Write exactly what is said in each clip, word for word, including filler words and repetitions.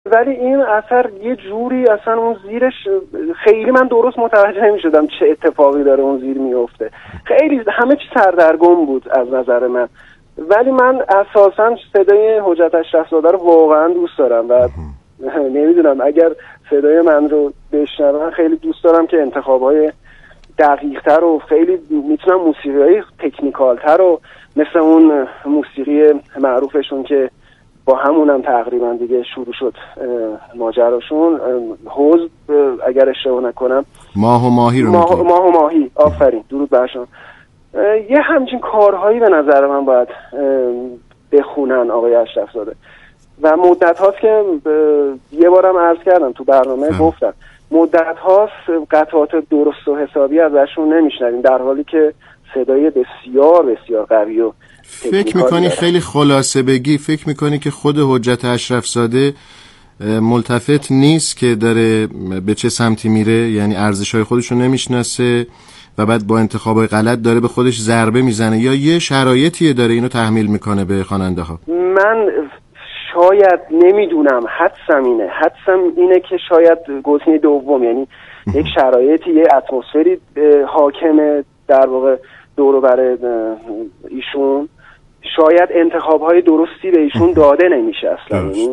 ولی این اثر یه جوری اصلا اون زیرش خیلی من درست متوجه نمی‌شدم چه اتفاقی داره اون زیر میفته. خیلی همه چی سردرگم بود از نظر من. ولی من اساساً صدای حجت اشرف‌زاده رو واقعا دوست دارم و نمیدونم اگر صدای من رو بشنون خیلی دوست دارم که انتخاب‌های دقیق‌تر و خیلی میتونم موسیقی‌های تکنیکال‌تر و مثل اون موسیقی معروفشون که با همونم تقریبا دیگه شروع شد ماجراشون، حوض اگر اشتباه نکنم ماه و ماهی رو ماه, ماه و ماهی آفرین درود برشون. یه همچین کارهایی به نظر من باید بخونن آقای اشرف‌زاده و مدت هاست که یه بارم عرض کردم تو برنامه هم. گفتم مدت هاست قطعات درست و حسابی ازشون نمیشنویم در حالی که صدای بسیار بسیار قوی و فکر میکنی داره. خیلی خلاصه بگی فکر میکنی که خود حجت اشرف‌زاده ملتفت نیست که داره به چه سمتی میره، یعنی ارزش‌های خودشو نمیشناسه و بعد با انتخابای غلط داره به خودش ضربه میزنه، یا یه شرایطی داره اینو تحمیل میکنه به خواننده ها؟ من شاید نمیدونم، حدسم اینه حدسم اینه که شاید گزینه دوم، یعنی یک شرایطی یه اتمسفری حاکمه در واقع دور بر ایشون، شاید انتخاب‌های درستی به ایشون داده نمیشه اصلا، یعنی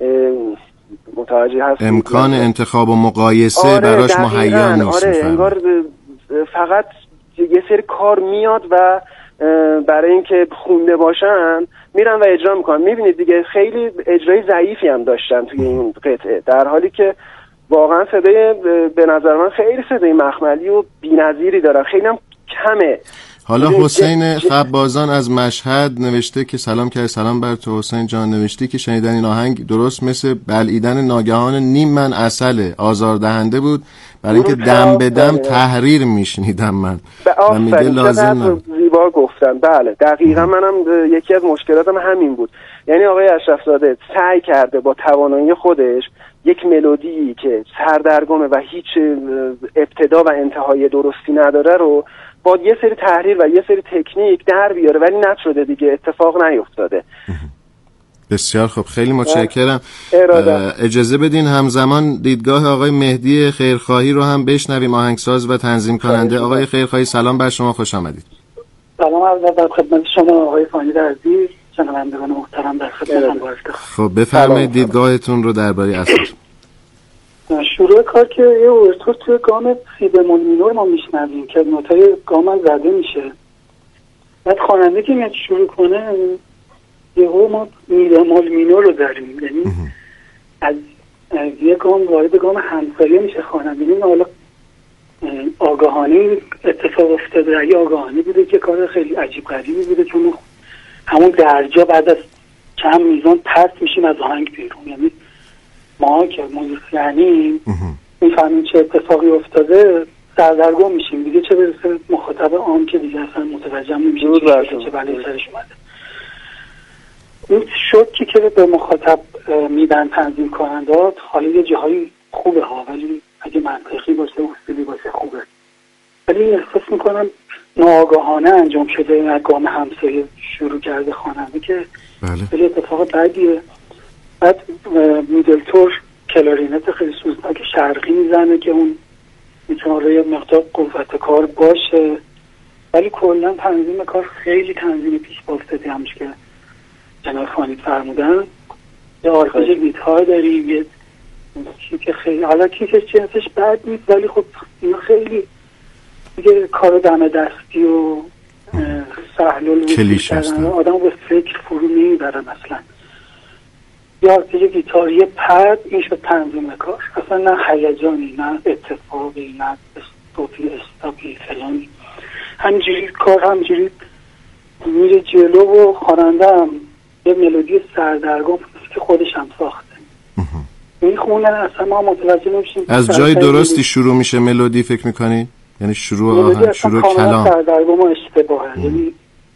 متوجه هست امکان انتخاب و مقایسه آره براش مهیا نیست. آره انگار فقط یه سری کار میاد و برای اینکه خونده باشن میرن و اجرا میکنن. میبینید دیگه خیلی اجرای ضعیفی هم داشتن توی این قطعه، در حالی که واقعا صدای به نظر من خیلی صدای مخملی و بی‌نظیری دارن، خیلی هم کمه. حالا حسین خبازان از مشهد نوشته که سلام کرد، سلام بر تو حسین جان، نوشتی که شنیدن این آهنگ درست مثل بلعیدن ناگهان نیم من عسل، آزاردهنده بود برای اینکه دم به دم تحریر میشنیدم من و میگه لازم زیبا گفتن. بله دقیقا منم یکی از مشکلاتم همین بود، یعنی آقای اشرف‌زاده سعی کرده با توانایی خودش یک ملودی که سردرگمه و هیچ ابتدا و انتهای درستی نداره رو با یه سری تحریر و یه سری تکنیک در بیاره، ولی نشده دیگه، اتفاق نیفتاده. بسیار خب، خیلی متشکرم. اجازه بدین همزمان دیدگاه آقای مهدی خیرخواهی رو هم بشنویم، آهنگساز و تنظیم کننده. آقای خیرخواهی سلام بر شما، خوش آمدید. سلام عرض ادب خدمت شما آقای فانی عزیز، شنوندگان محترم در خدمتتون هستم. خب بفرمایید دیدگاهتون رو درباره اثر. شروع کار که یه اورتور توی گام سی بمول مینور ما میشنویم که نوتای گام زده میشه، بعد خواننده که میاد شروع کنه یهو ما می بمول مینور رو داریم، یعنی از یه گام وارد گام همسایه میشه خواننده. این حالا آگاهانه اتفاق افتاده، اگه آگاهانه بوده که کار خیلی عجیب غریبی بوده، چون همون درجا بعد از چند میزان پرت میشیم از آهنگ بیرون، یعنی ما که موزیسیانیم میفهمیم چه اتفاقی افتاده سردرگم میشیم دیگه، چه برسه مخاطب عام که دیگه اصلا متوجه نمیشه چه بلایی سرش اومده. این شوکی که به مخاطب میدن تنظیم کنندات حالا یه جاهایی خوبه ها، ولی اگه منطقی باشه اصولی باشه خوبه، ولی احساس میکنم ناآگاهانه انجام شده، گام همسایه شروع کرده خواننده که خیلی اتفاق بدیه. بعد میدلتور کلارینت خیلی سوزناک شرقی میزنه که اون میتونه روی مقدار قوت کار باشه، ولی کلا تنظیم کار خیلی تنظیم پیش بافتادی همش که جناب خانی فرمودن. یه آرپژ گیتار داریم، یه کیک خیلی حالا کیکش جنسش بد نیست، ولی خب اینا خیلی دیگه کار دم دستی و سهل کلیشه هستن، آدم به فکر فرو نمیبرن اصلا. یا آرپژ گیتاری پد این شد تنظیم کار، اصلا نه هیجانی نه اتفاقی نه استوپی استاپی فلانی، همینجوری کار همینجوری میره جلو و خواننده هم یه ملودی سردرگم که خودش هم ساخته میخونه، اصلا ما متوجه نمیشیم از جای درستی شروع میشه ملودی. فکر میکنی؟ یعنی شروع آهنگ، شروع کلام سردرگم و اشتباهه، یعنی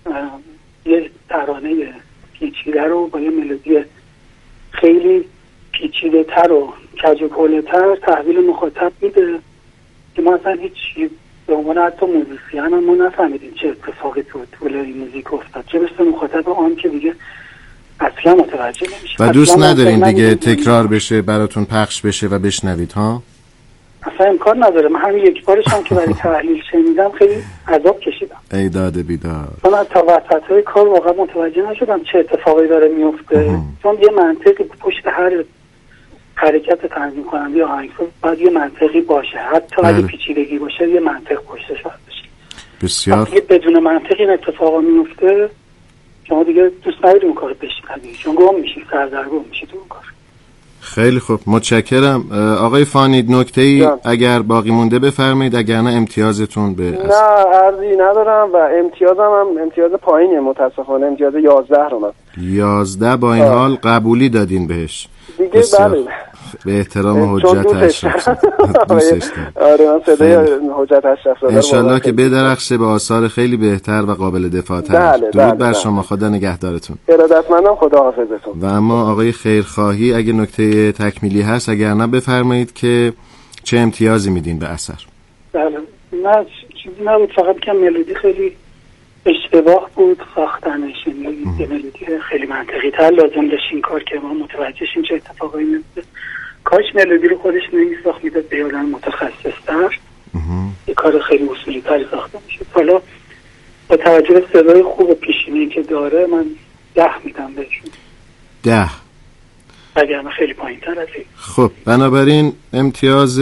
یه ترانه پیچیده رو با یه ملودی خیلی پیچیده تر و کجوکوله تر تحویل مخاطب میده که ما اصلا هیچ به عنوان حتی موزیسین هم ما نفهمیدیم چه اتفاقی تو طول این موزیک افتاد، چه بسته مخاطب آن که دیگه اصلا متوجه نمیشه و دوست ندارین دیگه تکرار بشه براتون پخش بشه و بشنوید ها؟ اصلا امکان نداره. من همین یک بارش هم که برای تحلیل شنیدم خیلی عذاب کشیدم. ای داده بیدار. چون تا وسط‌های کار واقعا متوجه نشدم چه اتفاقی داره میفته. چون یه منطقی پشت هر حرکت تنظیم کننده یا آهنگساز باید یه منطقی باشه، حتی اگه پیچیدگی باشه یه منطق پشتش باشه. بسیار. اگه بدون منطقی این اتفاقا میفته شما دیگه دوست ندارید اون کارو بشنوید، چون گم میشید، سردرگم میشید اون کار. خیلی خوب، متشکرم. آقای فانید نکته‌ای اگر باقی مونده بفرمایید، اگر نه امتیازتون به نه عرضی ندارم و امتیازم هم امتیاز پایینه متاسفانه، امتیاز یازده رو من یازده با این آه. حال قبولی دادین بهش دیگه. بله به احترام حجت اشرف دوستش آره من صدای حجت اشرف زاده انشالله که بدرخشه به آثار خیلی بهتر و قابل دفاع‌تر. درود بله بر شما، خدا نگهدارتون. ارادتمندم، خدا حافظتون. و اما آقای خیرخواهی اگه نکته تکمیلی هست، اگر نه بفرمایید که چه امتیازی میدین به اثر. بله نه چیزی نبود، فقط که ملودی خیلی اشتباه بود ساختنش، یعنی یه ملودی خیلی منطقی تر لازم داشت این کار که ما متوجه شیم چه اتفاقایی میفته. کاش ملودی رو خودش نمیساخت، میداد به آدم متخصص‌تر، یه کار خیلی اصولی تری ساخته میشه. حالا با توجه به صدای خوب و پیشینه‌ای که داره من ده میدم بهشون. ده اگر خیلی پایین تر از این. خب بنابراین امتیاز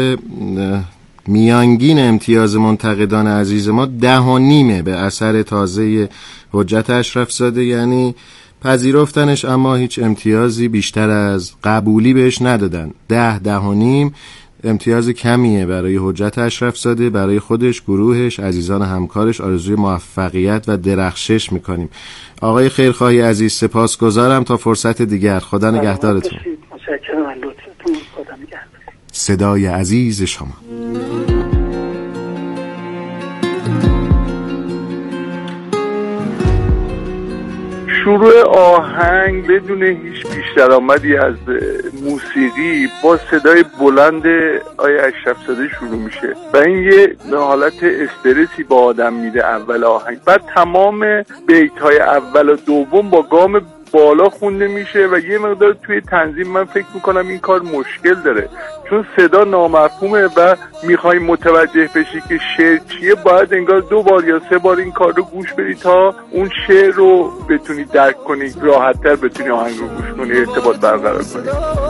میانگین امتیاز منتقدان عزیز ما ده و نیمه به اثر تازه حجت اشرف زاده، یعنی پذیرفتنش اما هیچ امتیازی بیشتر از قبولی بهش ندادن. ده ده و نیم امتیاز کمیه برای حجت اشرف زاده. برای خودش، گروهش، عزیزان همکارش آرزوی موفقیت و درخشش میکنیم. آقای خیرخواهی عزیز سپاسگزارم، تا فرصت دیگر، خدا نگهدارتون. متشکرم از لطفتون، خدا نگهدار. صدای عزیز شما. شروع آهنگ بدون هیچ پیش‌درآمدی از موسیقی با صدای بلند آیه اشرف زاده شروع میشه و این یه حالت استرسی با آدم میده اول آهنگ. بعد تمام بیت‌های اول و دوم با گام بالا خونده میشه و یه مقدار توی تنظیم من فکر میکنم این کار مشکل داره، چون صدا نامفهومه و میخوای متوجه بشی که شعر چیه باید انگار دو بار یا سه بار این کار رو گوش بدی تا اون شعر رو بتونی درک کنی، راحت‌تر بتونی آهنگ رو گوش کنی، ارتباط برقرار کنی.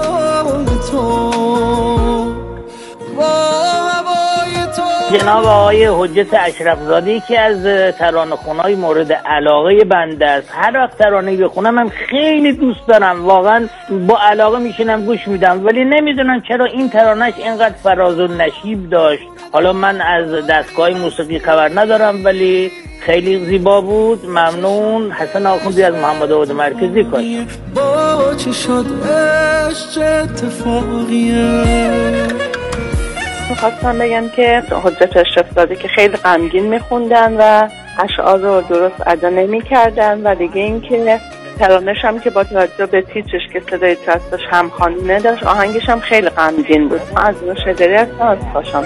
جناب آقای حجت اشرف زاده که از ترانه‌خوانای مورد علاقه بنده است. هر وقت ترانه‌ای بخونم من خیلی دوست دارم، واقعا با علاقه میشینم گوش میدم، ولی نمیدونم چرا این ترانه‌اش اینقدر فراز و نشیب داشت. حالا من از دستگاه موسیقی خبر ندارم ولی خیلی زیبا بود. ممنون. حسن آخوندی از محمد آباد مرکزی. کاری با چه شد عشق اتفاقیه. میخواستم بگم که حجت اشرف زاده که خیلی غمگین میخوندن و اشعار رو درست ادا نمی کردن و دیگه این که ترانش هم که با توجه به تیترش که صدای ترسش هم خانونه داشت، آهنگش هم خیلی غمگین بود. از اون شدری هستم از پاشم.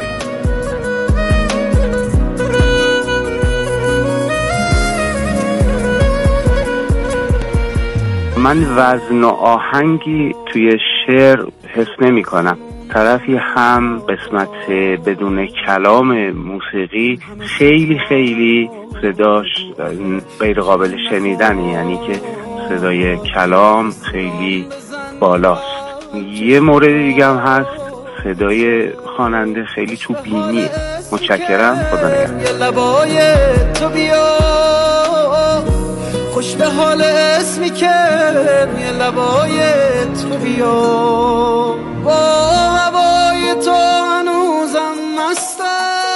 من وزن و آهنگی توی شعر حس نمی کنم. طرفی هم قسمت بدون کلام موسیقی خیلی خیلی صداش غیر قابل شنیدنی، یعنی که صدای کلام خیلی بالاست. یه مورد دیگه هم هست، صدای خواننده خیلی تو بینیه. متشکرم، خدا نگهدار. خوش به حال اسمی که روی لبای تو بیا، با هوای تو هنوزم مستم،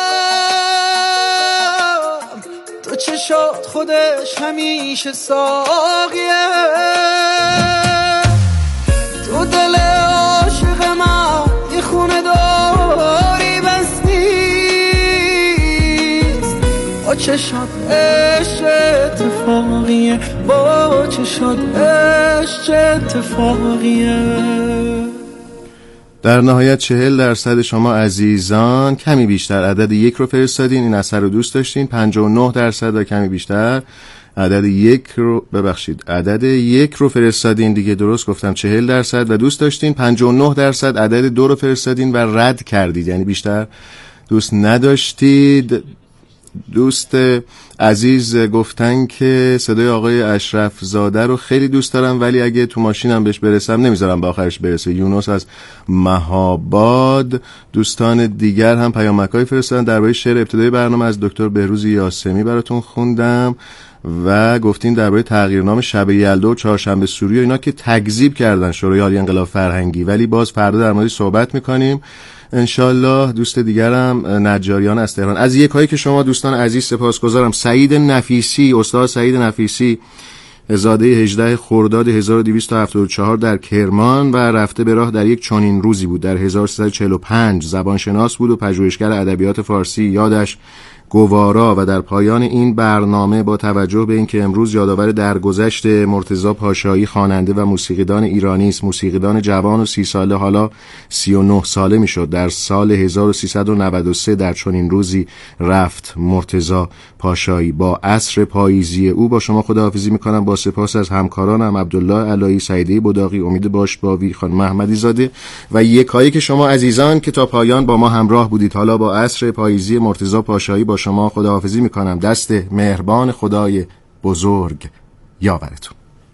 تو چشات خودش همیشه ساقیه، تو دل عاشق من یه خونه داری بس نیست، با چشات عشق اتفاقیه، با چشات عشق اتفاقیه. در نهایت چهل درصد شما عزیزان کمی بیشتر عدد یک رو فرستادین، این اثر رو دوست داشتین. پنجاه و نه درصد کمی بیشتر عدد یک رو ببخشید عدد یک رو فرستادین دیگه، درست گفتم، چهل درصد و دوست داشتین. پنجاه و نه درصد عدد دو رو فرستادین و رد کردید، یعنی بیشتر دوست نداشتید. دوست عزیز گفتن که صدای آقای اشرف زاده رو خیلی دوست دارم ولی اگه تو ماشینم بهش برسم نمیذارم به آخرش برسه. یونس از مهاباد. دوستان دیگر هم پیامک‌های فرستادن. درباره شعر ابتدای برنامه از دکتر بهروز یاسمی براتون خوندم و گفتین درباره تغییرنامه شب یلدا و چهارشنبه سوری و اینا که تکذیب کردن شورای عالی انقلاب فرهنگی، ولی باز فردا در موردش صحبت میکنیم انشالله. دوست دیگرم نجاریان از تهران. از یکایی که شما دوستان عزیز سپاسگزارم. سعید نفیسی، استاد سعید نفیسی، زاده هجده خرداد هزار و دویست و هفتاد و چهار در کرمان و رفته به راه در یک چنین روزی بود. در هزار و سیصد و چهل و پنج زبانشناس بود و پژوهشگر ادبیات فارسی. یادش گوارا. و در پایان این برنامه با توجه به اینکه امروز یادآور درگذشت مرتضی پاشایی خواننده و موسیقیدان ایرانی است، موسیقیدان جوان و سی ساله، حالا سی و نه ساله میشد، در سال هزار و سیصد و نود و سه در چنین روزی رفت مرتضی پاشایی. با عصر پاییزی او با شما خداحافظی میکنم، با سپاس از همکارانم عبدالله علایی، سعیده بداغی، امید باشباوی، خانم محمدی زاده و یکایی که شما عزیزان که تا پایان با ما همراه بودید. حالا با عصر پاییزی مرتضی پاشایی با شما خداحافظی میکنم. دست مهربان خدای بزرگ یاورتون.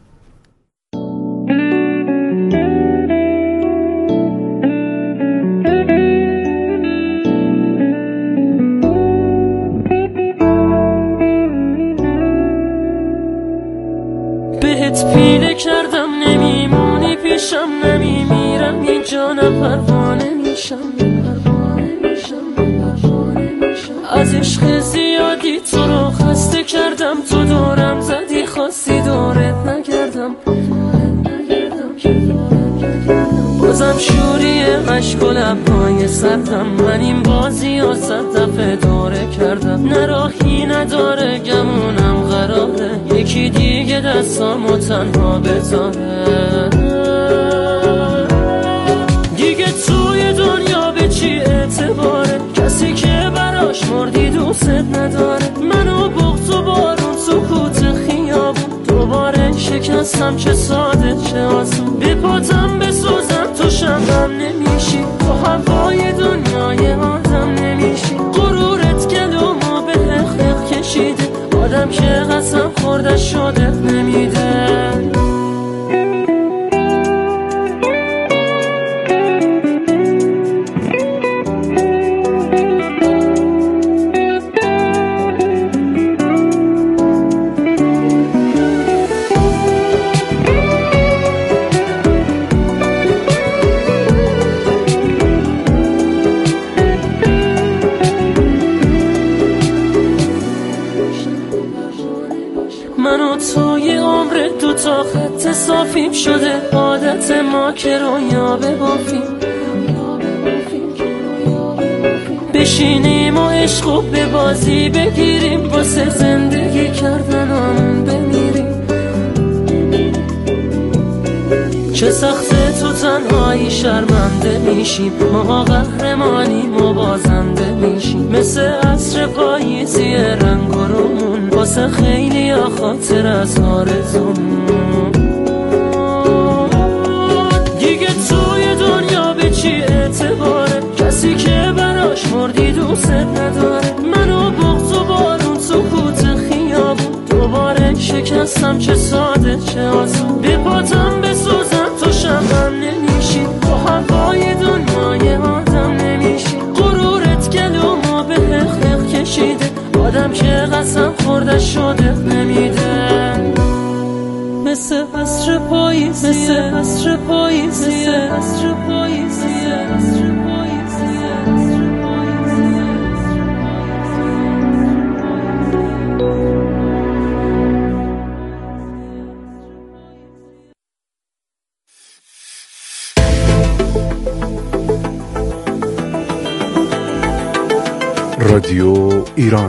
بهت پیله کردم نمیمونی پیشم، نمیمیرم اینجا نه پروانه میشم، از عشق زیادی تو رو خسته کردم، تو دورم زدی خواستی دورت نگردم، بازم شوری عشق و لبهای سردم، من این بازی ها صد دفعه دوره کردم، نه راهی نداره گمونم قراره یکی دیگه دستامو تنها بذاره، دیگه توی دنیا به چی اعتباره کسی که براش مردی دوست نداره، منو بغض و بارون سکوت خیابون دوباره شکستم، چه ساده چه آسون، به پاتم بسوزم تو شمعم نمیشی، تو هوای دنیای آدم نمیشی، غرورت گلومو به حق حق کشیده، آدم که قسم خورده شده نمیده. تا خط صافیم شده عادت ما که رویا ببافیم، بشینیم و عشقو به بازی بگیریم، واسه زندگی کردنمون بمیریم، چه سخته تو تنهایی شرمنده میشیم، ما قهرمانیم و بازنده میشیم، مثل عصر پاییزی رنگ و رومون، واسه خیلی ها خاطر از آرزومون، دیگه توی دنیا به چی اعتباره کسی که براش مردی دوست نداره، منو بغض و بارون سکوت خیابون دوباره شکستم، چه ساده چه آسون، به پاتم بسوزم تو شمعم نمیشی، تو هوای دنیای آدم نمیشی، غرورت گلومو به حق حق کشیده، آدم که قسم خورده شده نمیده، مثل عصر پاییزیه، مثل عصر پاییزیه، عصر پاییزیه، عصر پاییزیه. رادیو ایران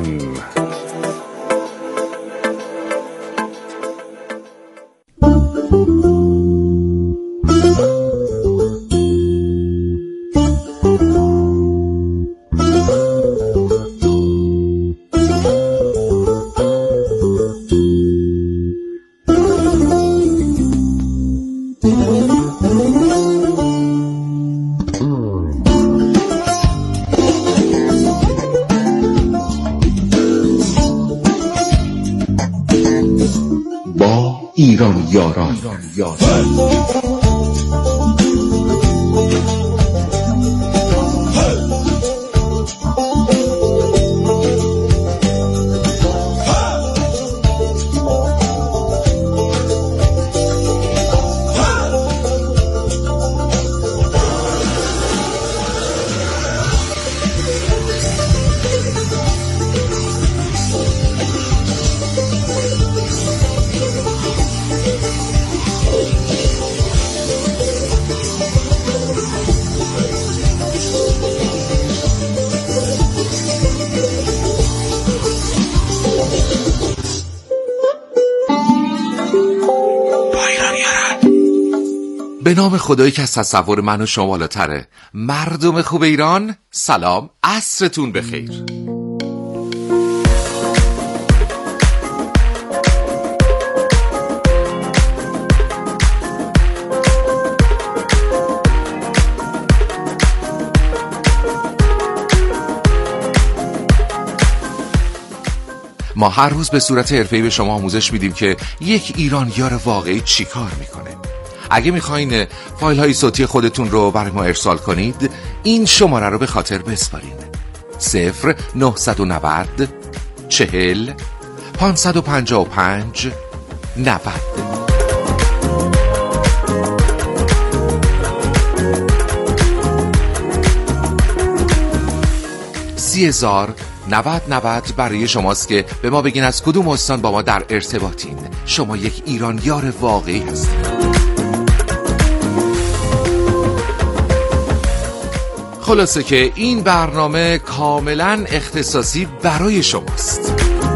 ایران یاران. به نام خدایی که از تصور من و شما بالاتره. مردم خوب ایران، سلام، عصرتون بخیر. ما هر روز به صورت حرفه‌ای به شما آموزش میدیم که یک ایران یار واقعی چی کار میکنه. اگه میخواین فایل های صوتی خودتون رو برای ما ارسال کنید، این شماره رو به خاطر بسپارین: صفر نهصد و نود چهل پانصد و پنجاه و پنج نود. سی هزار نود نود برای شماست که به ما بگین از کدوم استان با ما در ارتباطین. شما یک ایران یار واقعی هستید. خلاصه که این برنامه کاملا اختصاصی برای شماست.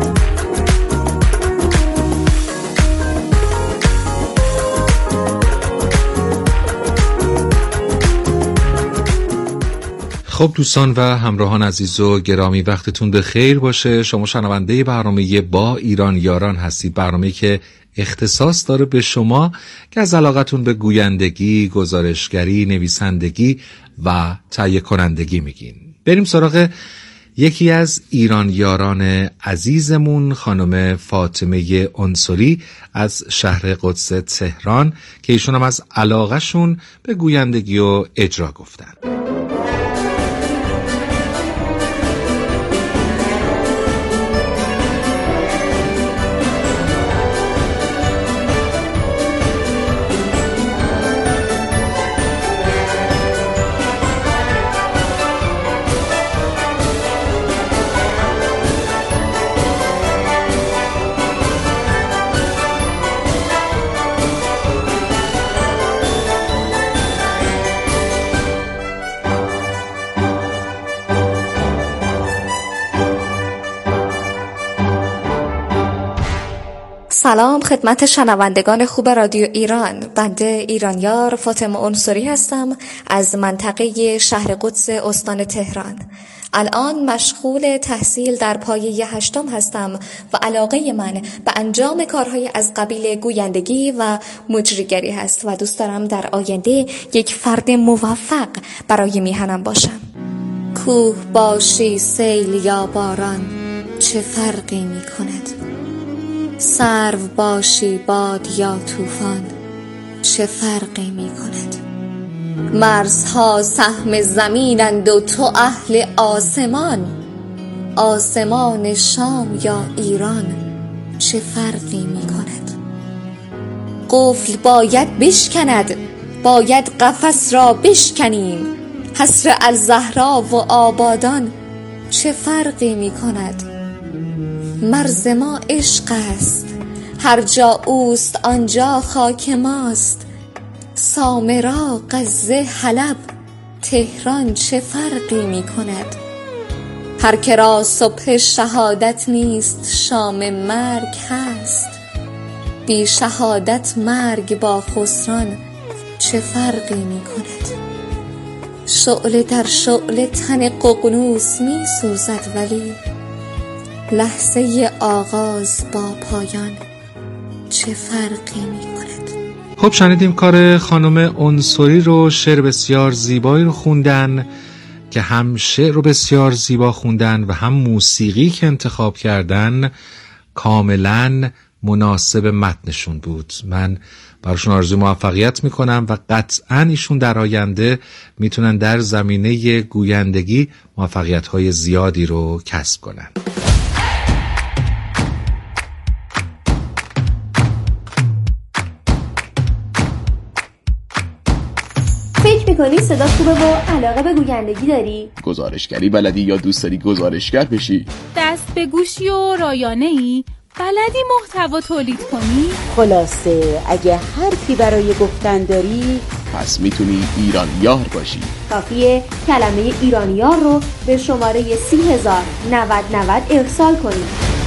خب دوستان و همراهان عزیز و گرامی، وقتتون به خیر باشه. شما شنونده برنامه با ایران یاران هستید، برنامه که اختصاص داره به شما که از علاقتون به گویندگی، گزارشگری، نویسندگی و تهیه کنندگی میگین. بریم سراغ یکی از ایران یاران عزیزمون، خانم فاطمه عنصری از شهر قدس تهران، که ایشون هم از علاقهشون به گویندگی و اجرا گفتن. سلام خدمت شنوندگان خوب رادیو ایران. بنده ایرانیار فاطمه عنصری هستم از منطقه شهر قدس استان تهران. الان مشغول تحصیل در پایه هشتم هستم و علاقه من به انجام کارهای از قبیل گویندگی و مجریگری هست و دوست دارم در آینده یک فرد موفق برای میهنم باشم. کوه باشی سیل یا باران چه فرقی می کند؟ سرو باشی باد یا طوفان چه فرقی می کند؟ مرزها سهم زمینند و تو اهل آسمان، آسمان شام یا ایران چه فرقی می کند؟ قفل باید بشکند، باید قفس را بشکنیم، حسر الزهرا و آبادان چه فرقی می کند؟ مرز ما عشق است، هر جا اوست آنجا خاک ماست، سامرا، غزه، حلب، تهران چه فرقی می کند؟ هر که را صبح شهادت نیست شام مرگ هست، بی شهادت مرگ با خسران چه فرقی می کند؟ شعله در شعله تن ققنوس می سوزد، ولی لحظه آغاز با پایان چه فرقی می کند؟ خب شنیدیم کار خانم عنصری رو، شعر بسیار زیبایی رو خوندن که هم شعر رو بسیار زیبا خوندن و هم موسیقی که انتخاب کردن کاملا مناسب متنشون بود. من براشون آرزوی موفقیت میکنم و قطعاً ایشون در آینده میتونن در زمینه گویندگی موفقیت‌های زیادی رو کسب کنن. فکر میکنی صدا خوبه و علاقه به گویندگی داری؟ گزارشگری بلدی یا دوست داری گزارشگر بشی؟ دست به گوشی و رایانه‌ای؟ بلدی محتوا تولید کنی؟ خلاصه اگه حرفی برای گفتن داری پس میتونی ایرانیار باشی. کافیه کلمه ایرانیار رو به شماره سی هزار نود نود ارسال کنی.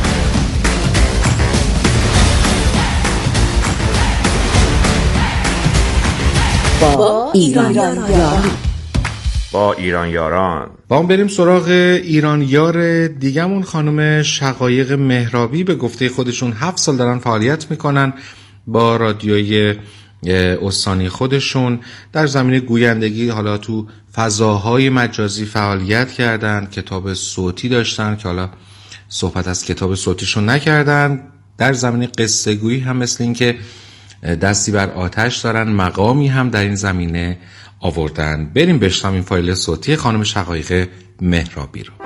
با ایران یاران با ایران یاران با هم بریم سراغ ایران یار دیگمون. خانم شقایق مهرابی به گفته خودشون هفت سال دارن فعالیت میکنن با رادیوی استانی خودشون در زمینه گویندگی. حالا تو فضاهای مجازی فعالیت کردن، کتاب صوتی داشتن که حالا صحبت از کتاب صوتیشون نکردن. در زمینه قصه گویی هم مثل این که دستی بر آتش دارن، مقامی هم در این زمینه آوردن. بریم بشنویم فایل صوتی خانم شقایق مهرابی رو.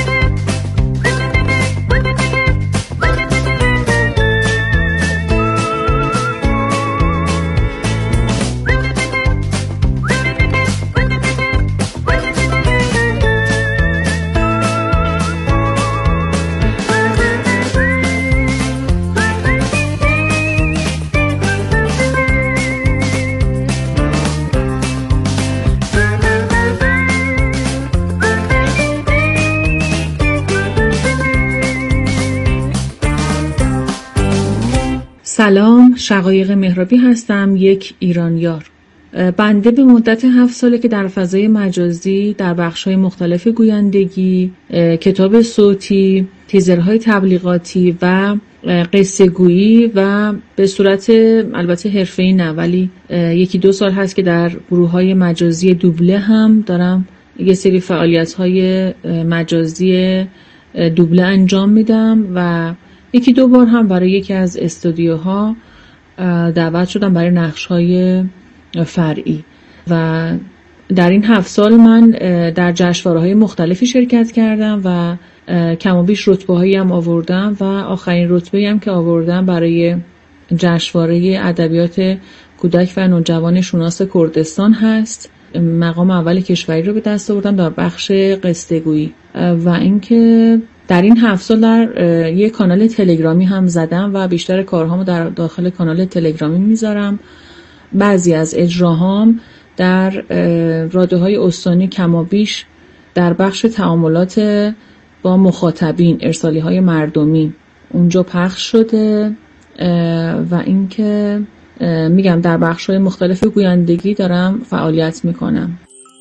سلام، شقایق مهرابی هستم، یک ایرانیار. بنده به مدت هفت ساله که در فضای مجازی در بخش‌های مختلف گویندگی، کتاب صوتی، تیزرهای تبلیغاتی و قصه گویی و به صورت البته حرفه‌ای نه ولی یکی دو سال هست که در گروه‌های مجازی دوبله هم دارم یه سری فعالیت‌های مجازی دوبله انجام میدم و یکی دو بار هم برای یکی از استودیوها دعوت شدم برای نقش‌های فرعی و در این هفت سال من در جشنواره‌های مختلفی شرکت کردم و کم و بیش رتبه‌هایی هم آوردم و آخرین رتبه‌ای هم که آوردم برای جشنواره ادبیات کودک و نوجوان شناس کردستان هست. مقام اول کشوری رو به دست آوردم در بخش قصه‌گویی و اینکه در این هفت سال در یک کانال تلگرامی هم زدم و بیشتر کارهامو در داخل کانال تلگرامی میذارم. بعضی از اجراهام در رادیوهای استانی کمابیش در بخش تعاملات با مخاطبین، ارسالی‌های مردمی اونجا پخش شده و اینکه میگم در بخش‌های مختلف گویندگی دارم فعالیت میکنم.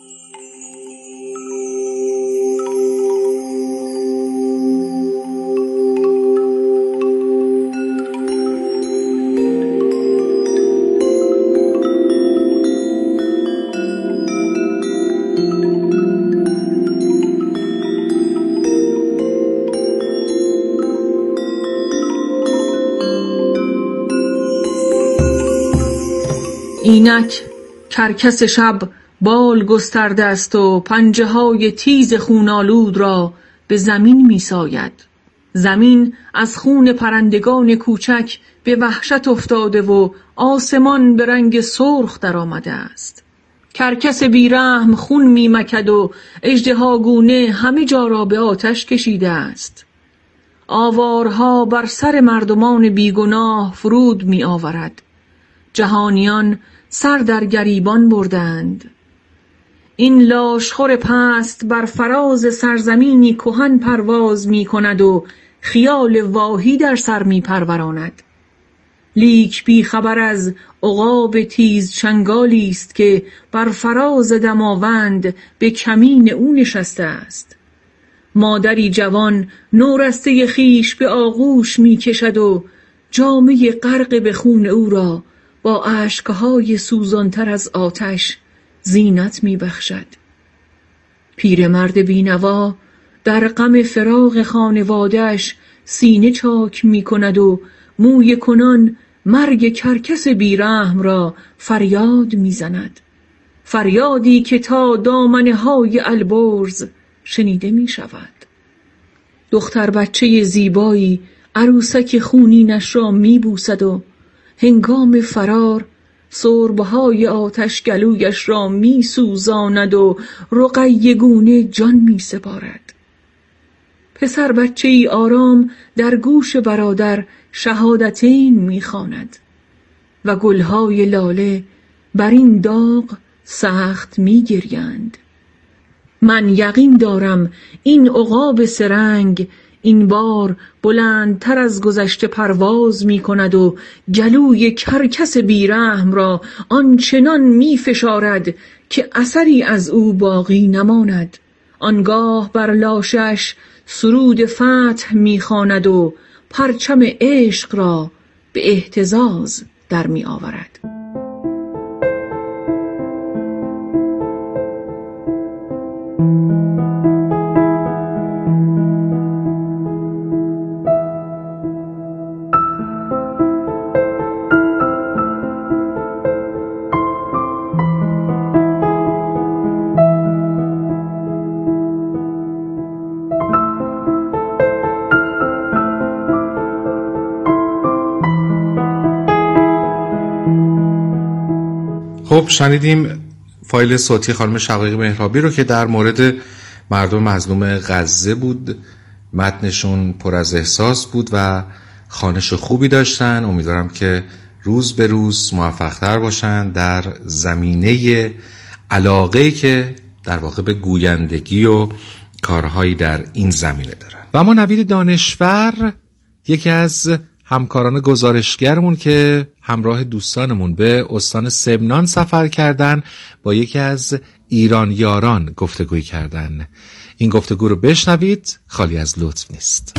اینک کرکس شب بال گسترده است و پنجه های تیز خونالود را به زمین می ساید. زمین از خون پرندگان کوچک به وحشت افتاده و آسمان به رنگ سرخ در آمده است. کرکس بیرحم خون می مکد و اژدهاگونه همه جا را به آتش کشیده است. آوارها بر سر مردمان بیگناه فرود می آورد. جهانیان سر در گریبان بردند. این لاشخور پست بر فراز سرزمینی کهن پرواز می کند و خیال واهی در سر می پروراند. لیک بی خبر از عقاب تیز چنگالی است که بر فراز دماوند به کمین او نشسته است. مادری جوان نورسته خیش به آغوش می کشد و جامه غرق به خون او را با اشکهای سوزانتر از آتش زینت می بخشد. پیرمرد بینوا در غم فراق خانواده‌اش سینه چاک می کند و موی کنان مرگ کرکس بیرحم را فریاد میزند، فریادی که تا دامنه های البرز شنیده می شود. دختر بچه زیبایی عروسک خونینش را می بوسد و هنگام فرار سربهای آتش گلویش را می سوزاند و رقیگونه جان می سپارد. پسر بچه ای آرام در گوش برادر شهادتین می خواند و گلهای لاله بر این داغ سخت می گریند. من یقین دارم این عقاب سرنگ این بار بلندتر از گذشته پرواز می کند و گلوی کرکس بیرحم را آنچنان می فشارد که اثری از او باقی نماند. آنگاه بر لاشش سرود فتح می خواند و پرچم عشق را به اهتزاز در می آورد. خب شنیدیم فایل صوتی خانم شقایق مهرابی رو که در مورد مردم مظلوم غزه بود. متنشون پر از احساس بود و خوانش خوبی داشتن. امیدوارم که روز به روز موفق‌تر باشن در زمینه علاقه‌ای که در واقع به گویندگی و کارهایی در این زمینه دارن. و ما نوید دانشور، یکی از همکاران گزارشگرمون که همراه دوستانمون به استان سمنان سفر کردن، با یکی از ایرانیاران گفتگوی کردن. این گفتگو رو بشنوید، خالی از لطف نیست.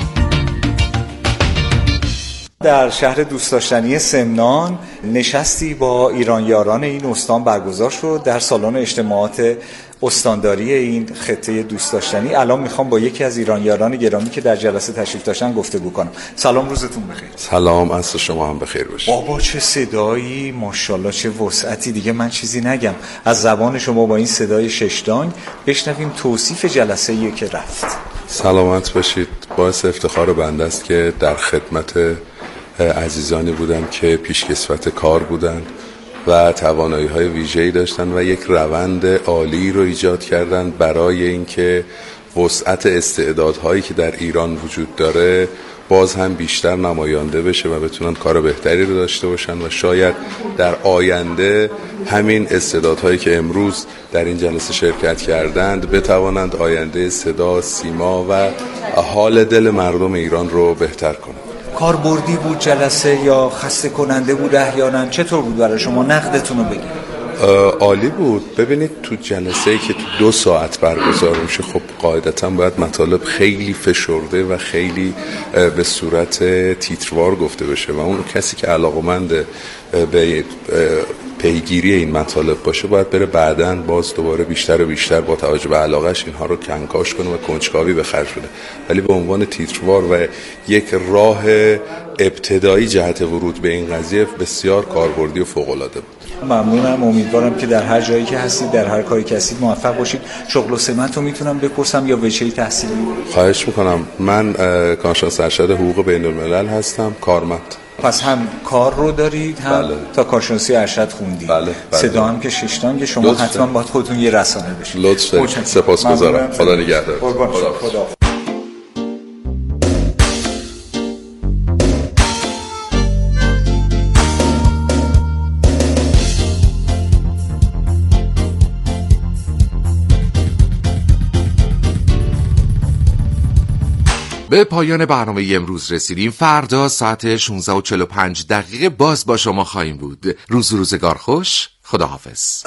در شهر دوست داشتنی سمنان نشستی با ایرانیاران این استان برگزار شد در سالن اجتماعات استانداری این خطه دوست داشتنی. الان میخوام با یکی از ایرانیاران گرامی که در جلسه تشریف داشتن گفتگو کنم. سلام، روزتون بخیر. سلام، عصر شما هم بخیر باشه. بابا چه صدایی، ماشاءالله چه وسعتی، دیگه من چیزی نگم. از زبان شما با این صدای ششدانگ بشنویم توصیف جلسه ای که رفت. سلامت باشید. باعث افتخار بنده است که در خدمت عزیزانی بودم که پیشکسوت کار بودند و توانایی‌های ویژه‌ای داشتن و یک روند عالی رو ایجاد کردن برای اینکه وسعت استعدادهایی که در ایران وجود داره باز هم بیشتر نمایانده بشه و بتونن کار بهتری رو داشته باشن و شاید در آینده همین استعدادهایی که امروز در این جلسه شرکت کردند بتوانند آینده صدا، سیما و حال دل مردم ایران رو بهتر کنند. کاربردی بود جلسه یا خسته کننده بود احیانا؟ چطور بود برای شما؟ نقدتون رو بگید. عالی بود. ببینید تو جلسه‌ای که تو دو ساعت برگزار میشه خب قاعدتاً باید مطالب خیلی فشرده و خیلی به صورت تیتروار گفته بشه و اون کسی که علاقه‌مند به پیگیری این مطالب باشه باید بره بعداً باز دوباره بیشتر و بیشتر با توجه به علاقهش اینها رو کنکاش کنه و کنجکاوی به خرج بده. ولی به عنوان تیتروار و یک راه ابتدایی جهت ورود به این قضیه بسیار کاربردی و فوق‌العاده بود. ممنونم. امیدوارم که در هر جایی که هستید، در هر کاری که هستید موفق باشید. شغل و سمت رو میتونم بپرسم یا وجهه تحصیلی؟ خواهش میکنم. من کارشناس ارشد حقوق بین الملل هستم، کارمند. پس هم کار رو دارید هم بله. تا کارشناسی ارشد خوندید. بله. بله. صدا هم که ششتانگ، شما لطفه. حتما باید خودتون یه رسانه بشید. لطفه. سپاسگزارم. خدا نگهدار. خدا, خدا. به پایان برنامه امروز رسیدیم. فردا ساعت شانزده و چهل و پنج دقیقه باز با شما خواهیم بود. روز و روزگار خوش. خداحافظ.